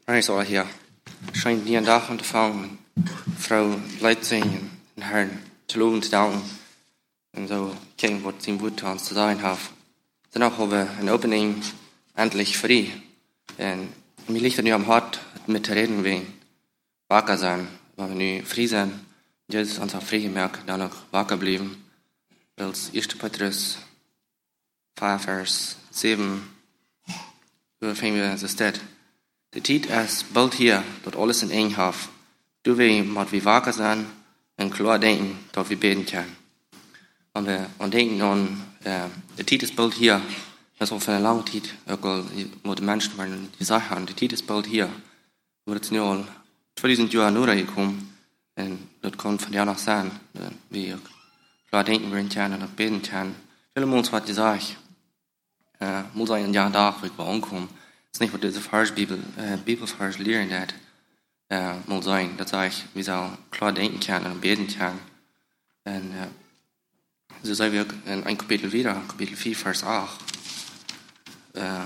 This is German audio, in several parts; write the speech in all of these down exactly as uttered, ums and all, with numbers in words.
Hij is al hier. Schijnt die een dag aan te vangen. Vrouw leidt zingen en Herrn te loven te danken. En zo kijken wat zijn woord aan te zijn heeft. Danach hebben we een opening endlich vrij. En mir ligt het nu am hart met te reden wegen. Wakker zijn. Waar we nu vrij zijn. Jezus ons heeft vrijgemerkt. Dan ook wakker blijven. Als eerste Petrus vijf vers zeven. Zo fingen we zo stedt. De tijd is bald hier, dat alles in één heeft. Du we moet we wakker zijn en klaar denken, dat we beten kunnen. En we aan denken aan, uh, de tijd is bald hier. Dat is al van een lange tijd, ook al moeten mensen maar die zeggen, de tijd is bald hier. We zijn nu al tweeduizend jaar nodig gekomen. En dat kan van jou nog zijn. Dat we ook klaar denken willen kunnen en ook beten kunnen. Veel ons wat je zegt. Uh, moet zijn een jaar dag waar ik wel aankom. Het is niet wat deze vers, Bibel, uh, Bibelvers leren dat uh, moet zijn. Dat zeg ik, we zullen klaar denken kunnen en beten kunnen. En uh, zo zijn we ook in een kapitel weer, kapitel vier, vers acht. Uh,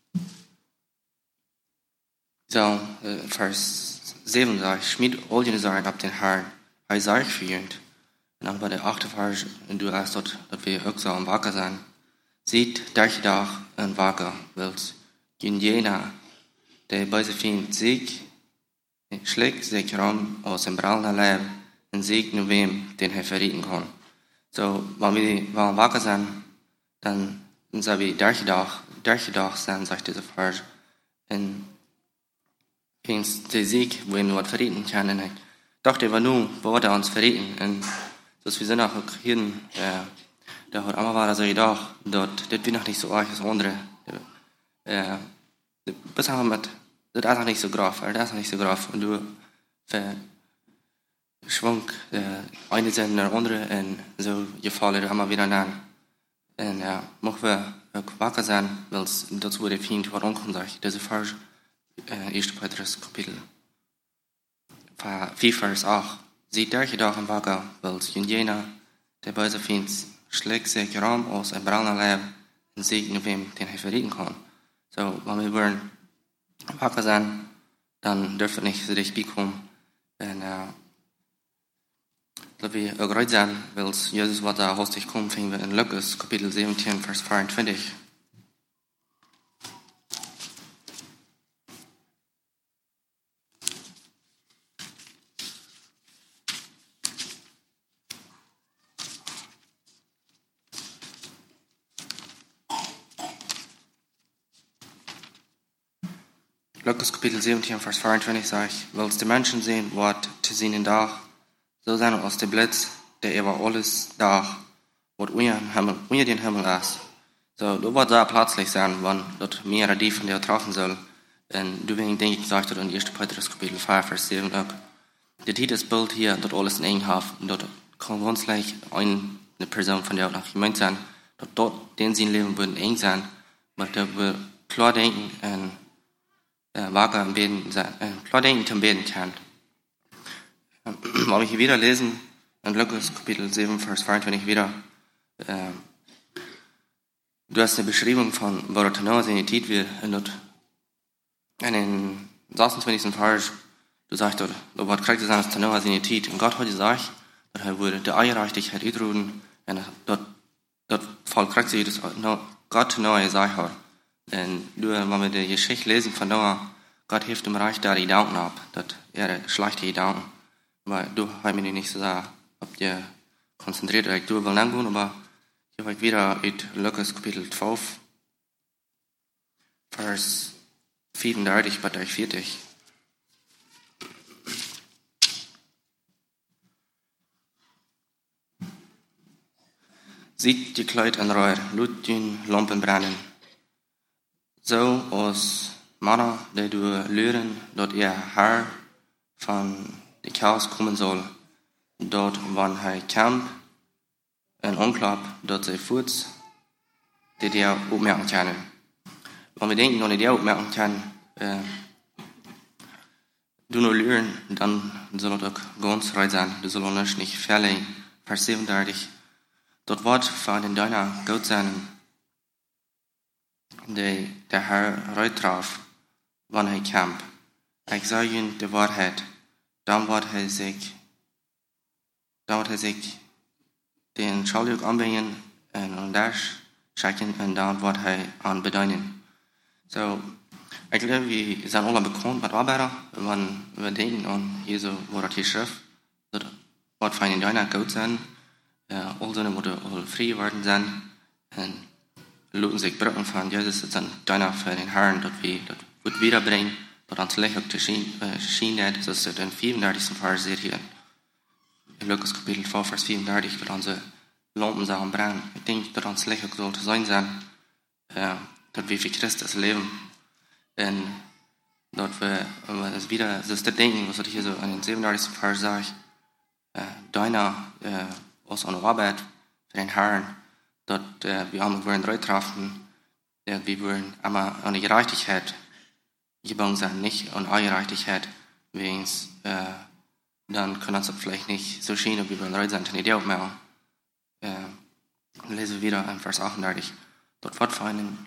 zo, uh, vers zeven zegt, schmied al je zaken op den Herrn, hij zegt vierend. En dan bij de achte vers, en du hast dat, dat we ook zo wakker zijn. Ziet, dat je dag en wakker wilt. In jener, der bij zijn vriend ziek, schlägt zich rum aus dem braunen Leib en ziet nu wem, den hij verrieten kan. Zo, wanneer we wakker zijn, dan zijn we dertig dag, dertig dag zijn, zegt deze vers. En eens de ziek, wem we wat verrieten kan. En ik dacht, we nu, we worden ons verrieten. En dus we zijn ook hier, uh, dat wordt allemaal waar zo gedacht, dat dit weer nog niet zo erg als andere. Uh, bis met, dat is nog niet zo grof, dat is nog niet zo grof. En du verschwonk uh, eine zin naar andere en zo je valt er allemaal weer aan. En ja, uh, mogen we ook wakker zijn, want dat wordt een vriend wat onkomt, zeg. Deze vers, uh, eerste Petrus kapitel vier vers acht. Ziet dertig dagen wakker, want in jener, der bij zijn vriend schlägt zich rum aus een braunen Leib en ziet nu wem, den hij verrieten kan. Zo, wanneer we willen wakker zijn, dan durft het niet zo dichtbij komen. En uh, dat we ook eruit zijn, want Jezus wat daar hostig komt, vinden we in Lukas, kapitel zeventien, vers vierentwintig. Lukas kapitel zeventien, vers vierentwintig sagt, weil die Menschen sehen, wat te zien in dag, so zijn aus dem Blitz, der über alles dag, wat onder den Himmel ist. So, du wird da plötzlich sein, wann dort mehrere die von dir treffen soll. Und du wirst, denke ich, gesagt hat in ersten Petrus kapitel vijf, vers zeven auch. Der Titel ist Bild hier, dort alles in eng hat, und dort kann ganz leicht eine Person von dir auch noch gemeint sein, dort dort den sein Leben würden eng sein, aber der will klar denken und Uh, wakker en beden zijn, uh, klar denken te beden kan. Uh, Mag ik hier wieder lesen, in Lukas kapitel zeven, vers vierentwintig wieder. Uh, du hast eine Beschreibung von, wo der Tenor seine Zeit wird, und in den sechsundzwanzigsten Vers, du sagst dort, du wird kriegt sein, dass Tenor seine Zeit, und Gott hat gesagt, dass er würde die Eierreichtigkeit üben, und dort, dort voll kriegt sich das, Gott Tenor gesagt hat. En wenn wir die Geschichte lesen von Noah, Gott hilft dem Reich da die Gedanken ab, dass er schlechte Gedanken, weil du hast mir nicht so gesagt, ob ihr konzentriert euch, du willst angehen, aber ich habe wieder in Lukas Kapitel zwölf, Vers vierunddreißig bis vierzig. Sieht die Kleid an Reuer, lut den Lampen brennen. Zo als mannen die du leren dat ihr Herr van de chaos komen zal, dat wanneer hij kamp en onklap, dat zij voets die die opmerken kunnen. Wanneer we denken dat die opmerken kunnen, uh, du nur leren, dan zal het ook ganz reit zijn. Du zal ons niet verlegen. Vers zevenendertig. Dat wordt van den deiner God zijn, die der Herr reut traf, wanneer hij kamp. ich sage Ihnen die Wahrheit, dann wird er sich, dann wird er sich den Schuldig anbringen und das schicken und dann wird er an bedeuten. So, ich glaube, wir sind alle bekannt mit Arbeiter, wenn wir denken an Jesu, wo das hier schrift, das wird für einen Deiner gut sein, ja, all seine Mutter all frei werden sein, und lassen sich brücken von Jesus, das sind Deiner für den Herrn, das wir, das wird wiederbringen, das ans Licht auch schien, das ist den vierunddreißigsten Vers hier, in Lukas Kapitel vier, Vers vierunddreißig, dass unsere Lampen sollen brennen. Ich denke, dass ans Licht auch sollte sein sein, ja, dass wir für Christus leben. Und dort wir, es wieder, das ist das Denken, was ich hier so in den siebenunddreißigsten Vers sage, äh, deiner, äh, aus einer Arbeit für den Herrn, dort äh, wir haben wir drei treffen, äh, wir wollen einmal an die Gerechtigkeit gebunden sein, nicht an Ungerechtigkeit, wegen, äh, dann können wir es vielleicht nicht so schön, wie wir drei sind, in die auch mehr. Äh, lesen wir wieder in Vers achtunddreißig, dort wird für einen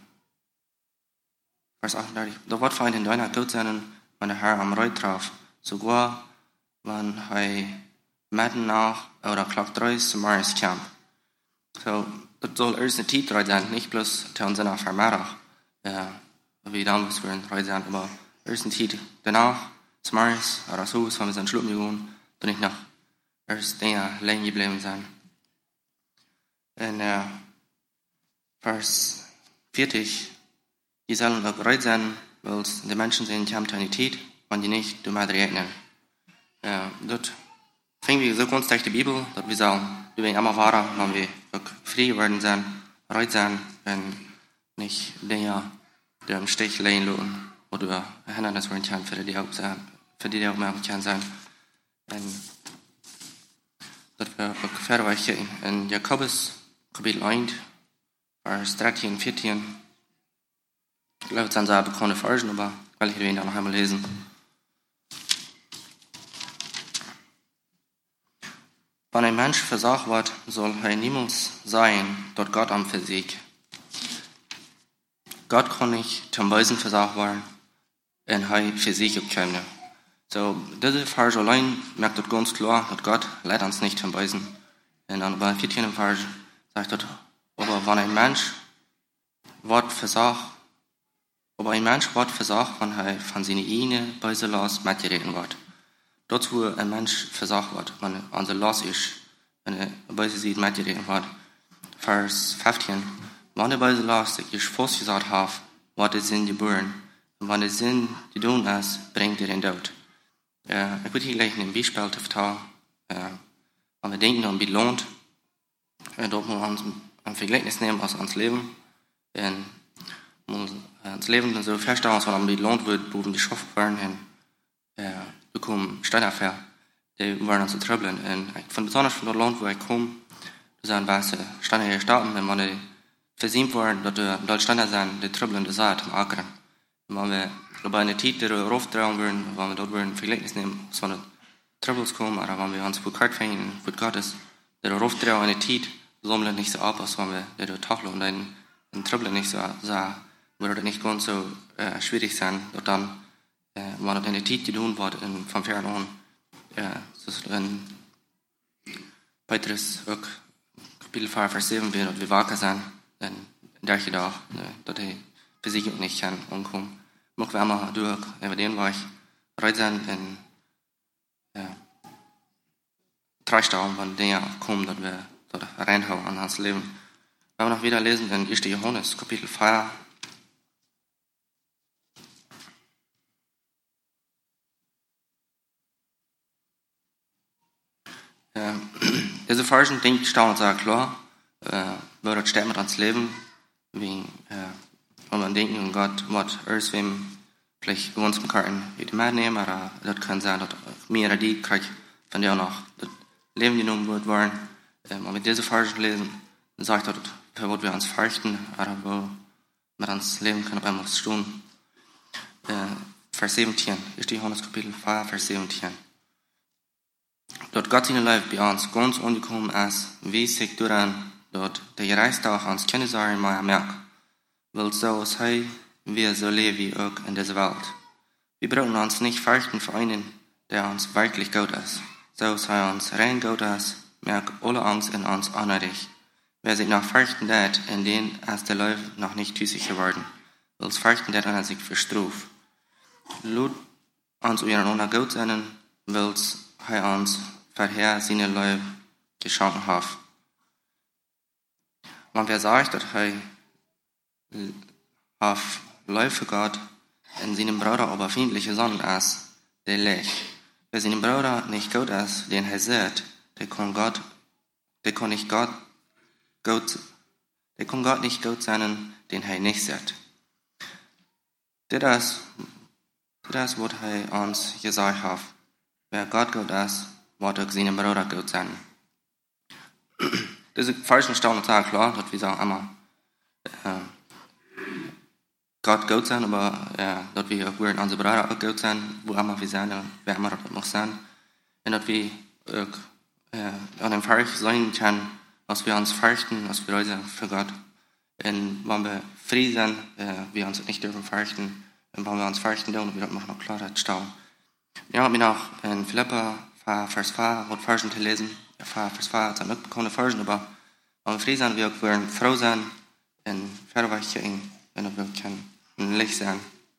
Vers achtunddreißig. Da wird für einen Deiner tot sein, wenn der Herr am Reut traf, sogar wenn er mitten nach oder Klock drei zum Maris kam. So, das soll erst eine Zeit sein, nicht bloß zu uns nach Vermeidach, äh, wie damals wir in Reut sein, aber erst eine Zeit danach, zum Maris oder so, wenn wir sind schlucken gegangen, dann nicht noch erst länger länger geblieben sein. Und äh, Vers vierzig. Die sollen auch bereit sein, weil die Menschen sind in Eternität, wenn die nicht durch rechnen. Ja, dort fängt wir so ganz durch die Bibel, dass wir sagen, wir werden immer wahrer, wenn wir auch frei werden sein, bereit sein, wenn nicht Dinge im Stich legen lassen oder Hindernis werden können, für die auch sein, für die auch mehr kann sein. Und dass wir auch fertig gehen. In Jakobus Kapitel eins, Vers dreizehn und vierzehn. Ich glaube, es sind sehr bekannte Versen, aber weil ich ihn da noch einmal lesen. Wenn ein Mensch versagt wird, soll er niemals sein, dort Gott am Versieg. Gott kann nicht zum Weisen versagt werden, und er versiegt können. So, diese Vers allein merkt dort ganz klar, dass Gott leidet uns nicht zum Weisen. Und dann bei vierzehn Vers sagt dort, aber wenn ein Mensch wird versagt, aber ein Mensch wird versagt, wenn er von seiner eigenen Beise los mitgereden wird. Dort, wo ein Mensch versagt wird, wenn er an der Los ist, wenn er Beise sieht, mitgereden wird. Vers fünfzehn. Wenn der Beise los, der ich vorgesagt habe, wird der Sinn geboren. Und wenn der Sinn die tun ist, bringt er den Tod. Äh, ich würde hier gleich ein Beispiel vertellen. Äh, wenn wir denken, dann belohnt, äh, dort muss man uns ein Vergleich nehmen aus unserem Leben. Und das Leben dann so feststellen, dass man belohnt wird, wo wir die Schaffe waren, und äh, bekommen Steuerfälle, die waren dann so tröbeln. Und ich fand besonders von dem Land, wo ich komme, da sind weiße steuerliche Staaten, wenn man die versiemt worden, dass die dort Steuer sind, die tröbeln, die Saat am Ackern. Und wenn wir bei einer Zeit, die wir auftragen würden, wenn wir dort ein Vergleich nehmen, dass wir Troubles kommen, oder wenn wir uns gut kalt fängen, gut Gott ist, die wir auftragen, eine Zeit, sammeln nicht so ab, als wenn wir die dort tacheln und dann in Trouble nicht so, so würde nicht ganz so äh, schwierig sein, dort dann, äh, wenn es eine Zeit tun wird, in, von fern an, äh, das ist ein Petrus auch Kapitel vier, Vers sieben, wenn wir wacker sein, dann denke ich auch, ne, dass die Physik nicht kann umkommen. Mag wir einmal durch, über den war ich bereit sein, in ja, drei Stauben, wenn Dinge kommen, dass wir dort reinhauen an das Leben. Wenn wir noch wieder lesen, in ersten Johannes, Kapitel vier, äh, diese Versen, denke ich, stehen sehr klar, äh, wir dort sterben ans Leben, wegen, äh, wenn man denkt, um Gott, was erst wem vielleicht uns mit Karten wieder mitnehmen, oder das kann sein, dass mehr oder die kriegt, von der auch noch das Leben genommen wird, waren, äh, wenn wir diese Versen lesen, dann sagt er, für was wir uns fürchten, oder wo wir uns leben können, auf einmal tun. Äh, Vers siebzehn, ist die Johannes Kapitel vier, Vers siebzehn. Dort Gott in Leib bei uns ganz angekommen ist, wie sich daran, dort der Gereistag ans Kennzeichen meiner merkt, weil so ist er, wir so leben wie auch in dieser Welt. Wir brauchen uns nicht fürchten für einen, der uns wirklich gut ist. So sei uns rein gut ist, merkt alle Angst in uns unnötig. Wer sich noch fürchten tät, in den ist der Leib noch nicht tüßig geworden. Wils fürchten tät, an er sich verstruf. Lut uns untereinander gut sein, wils er uns vorher seine Leib geschenkt hat. Und wer sagt, dass er auf Leib für Gott in seinem Bruder aber feindliche Sonnen ist, der legt. Wer seinem Bruder nicht gut ist, den er sieht, der kann Gott, der kann nicht Gott, Gott, der kann Gott nicht gut sein, den er nicht sieht. Das ist, das ist, was er uns gesagt hat. Wer Gott gut ist, wird auch seinem Bruder gut sein. Das ist falsch und staunend sagen, klar, dass wir sagen immer, äh, Gott gut sein, aber äh, dass wir auch unsere Brüder auch gut sein, wo immer wir sind, wer immer das muss sein. Und dass wir auch äh, an dem Fall sein können, was wir uns fürchten, was wir uns für Gott. Und wenn wir frei sind, äh, wir uns nicht dürfen fürchten, und wenn wir uns fürchten, dann wir das noch Klarheit staunen. Wir haben noch in Philippa, Vers vier, und Versen zu lesen. Vers vier hat es auch keine Versen, aber wenn wir frei sind, wir auch froh sein, und verweichen, wenn wir können. Licht sein.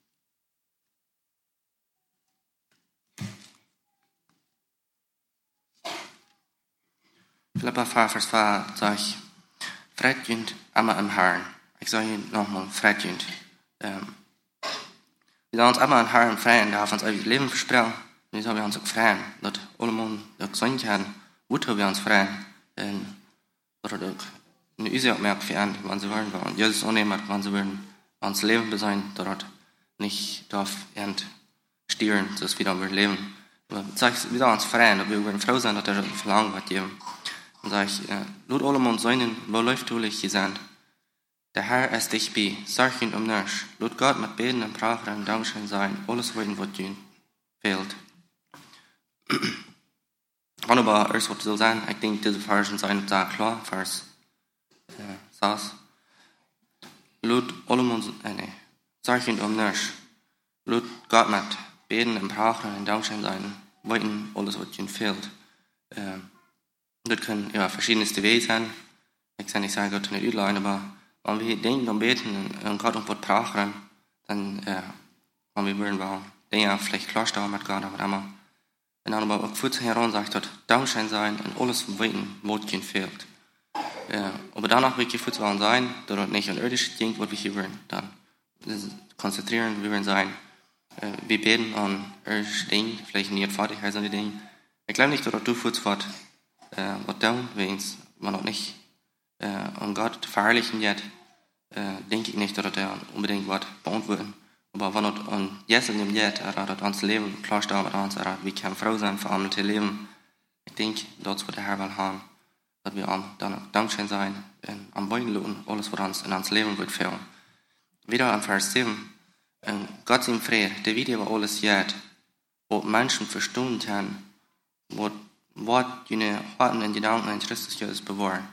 Philippa vier, Vers vier sagt, Fredjend immer im Herrn. Ich sage Ihnen nochmal, Fredjend. Ähm, wir sollen uns immer im Herrn freuen, der hat uns ein Leben versprochen. Und jetzt haben wir uns auch freuen, dass alle Menschen auch gesund werden, wozu wir uns freuen. Und dass wir auch eine Üse merken für ihn, wenn sie wollen. Und Jesus annehmen, wenn sie wollen. Ons Leben besein, dat nicht darf end stieren, dass wir dann leben. Aber wir sollen uns freuen, dass wir werden froh sein, dass er verlangen wird geben. Und sag ich, äh, laut allem und seinen, wo läuft du dich sind. Der Herr ist dich bei, sag ihn um nichts. Laut Gott mit Beten und Prachen und Dankeschön sein, alles wollen, was dir fehlt. Und aber erst was soll sein, ich denke, diese Versen sind da klar, Vers äh, sechs. Laut allem und, äh, nee, sag ihn um nichts. Laut Gott mit Beten und Prachen und Dankeschön sein, wollen, alles was dir fehlt. Äh, Das können ja verschiedenste Wege sein. Ich kann nicht sagen, Gott nicht überleiten, aber wenn wir denken und beten und Gott und Gott brauchen, dann, äh, wenn wir wollen, wir Dinge vielleicht klarstellen mit Gott, aber immer. Und dann aber auch kurz heran sagt, dass Dankeschön sein und alles weten, was ihnen fehlt. Äh, aber danach will ich kurz sein, dass das nicht ein irdisches Ding, was wir hier wollen, dann konzentrieren, wir wollen sein. Äh, wir beten an irdische Dinge, vielleicht nicht Fertigkeit an die Dinge. Ich glaube nicht, dass du kurz fort Uh, wat dan, weens, maar nog niet uh, an Gott verherrlichen jetzt, uh, denke ich nicht, dass er unbedingt was beantworten. Aber wenn er an Jesus nimmt, er hat uns Leben klarstellen mit uns, er hat, wir können froh sein für andere Leben. Ich denke, das wird der Herr will haben, dass wir am dann Dankeschön sein und am Bein lassen, alles, was uns in uns Leben wird führen. Wieder am Vers sieben, uh, Gott sei Friede, der wieder über alles jetzt, wo Menschen verstehen können, wo was jene Harten und Gedanken in Christus Jesus bewahren.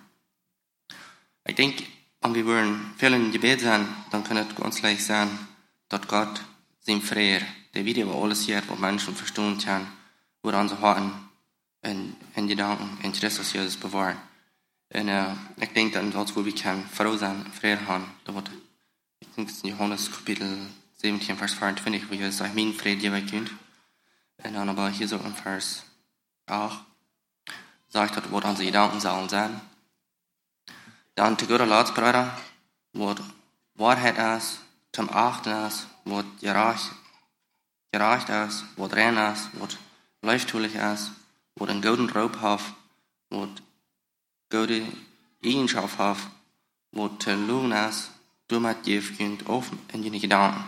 Ich denke, wenn wir wollen viel im Gebet sein, dann kann es ganz leicht sein, dass Gott sein Friede, der wieder über alles hier, was Menschen verstehen können, wo unsere Harten und, und Gedanken in Christus Jesus bewahren. Und äh, ich denke, dann dort, wo wir können froh sein, Friede haben, dort, ich denke, es ist in Johannes Kapitel siebzehn, Vers vierundzwanzig, wo Jesus sagt, mein Friede gebe ich euch. Und dann aber hier so im Vers acht, sagt, dass was unsere Gedanken sollen sein. Dann zu guter Letzt, Brüder, was Wahrheit ist, zum Achten ist, was gerecht, gerecht ist, was rein ist, was leuchttulich ist, was einen guten Raub hat, was gute Eigenschaft hat, was zu lohn ist, du mit dir könnt offen in deine Gedanken.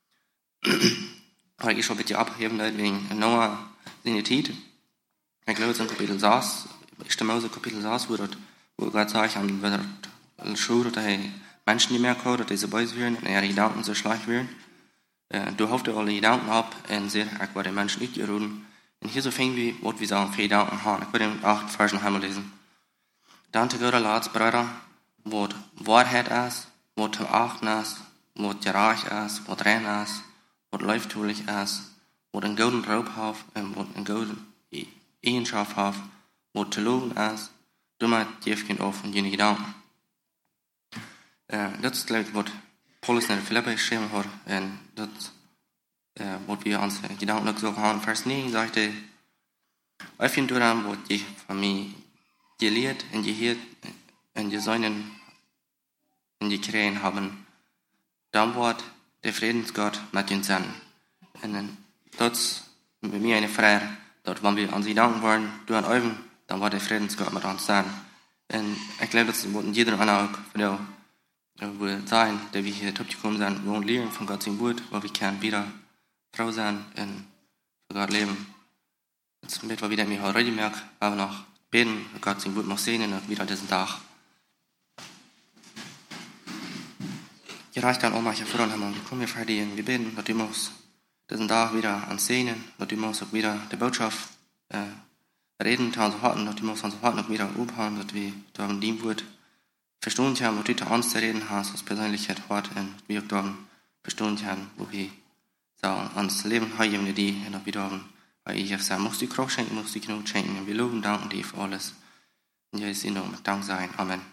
Weil ich schon ein bisschen abheben wegen Noah seine Zeit. Ich glaube, es ist in Kapitel sechs, ich stimme aus Kapitel sechs, wo, dort, wo Gott sagt, wenn er schaut, dass er Menschen nicht mehr kommen, dass diese Beise werden, und ihre Gedanken so schlecht werden. Äh, du hoffst alle Gedanken ab und siehst, ich werde Menschen nicht gerufen. Und hier so fängt wir, was wir sagen, für Gedanken haben. Ich werde den achten Vers noch einmal lesen. Dann zu guter Letzt, Brüder, was Wahrheit ist, was zum Achten ist, was gerecht ist, was rein ist, wat leiftuurlich is, wat een golden roop heeft en wat een golden eigenschap heeft, wat te loven is, doe maar het jeefkind af en jene gedanken. Uh, dat is gelijk wat Paulus naar de Filippi geschreven heeft en dat uh, wat we onze gedanken ook zo gaan. Vers negen zegt hij, als je doet aan wat je van mij geleerd en je heert en je zonen en je krijgen hebben, dan wordt de Friedensgott met je zijn. En dat is bij mij een vraag, dat wanneer we aan sie danken worden, door een oven, dan wordt de Friedensgott met ons zijn. En ik geloof dat ze moeten iedereen ook voor jou wil zijn, dat we hier teruggekomen zijn, we leren van Gott zijn woord, waar we kunnen wieder trouw zijn en voor Gott leven. Dat is een beetje wat we dat heute merken, waar we nog beten, dat Gott zijn woord mag zien en wieder diesen dag. Je reicht dann auch manche vor und wir kommen für die wir beten, dass du musst diesen Tag wieder ansehen, dass du musst auch wieder die Botschaft äh, reden, dass wir hatten, dass du musst uns auch noch wieder aufhauen, dass wir da im Dienstwort verstehen haben, wo du da uns zu reden hast, was Persönlichkeit hat und wir auch da verstehen haben, wo wir so ans Leben haben, die und wir da ich habe gesagt, musst du Kraft schenken, musst du Knut schenken und wir loben, danken dir für alles. In Jesu Namen, Dank sein. Amen.